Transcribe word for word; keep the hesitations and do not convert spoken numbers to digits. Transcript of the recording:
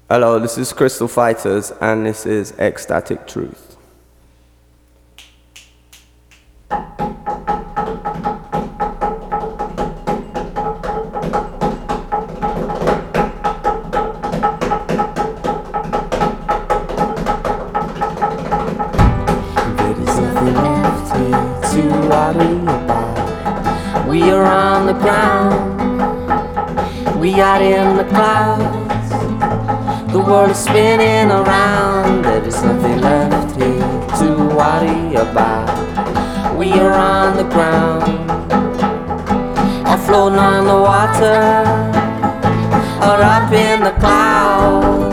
Hello, this is Crystal Fighters, and this is Ecstatic Truth. To worry about. We are on the ground, we are in the clouds. The world is spinning around, there is nothing left here to worry about. We are on the ground, or floating on the water, or up in the clouds.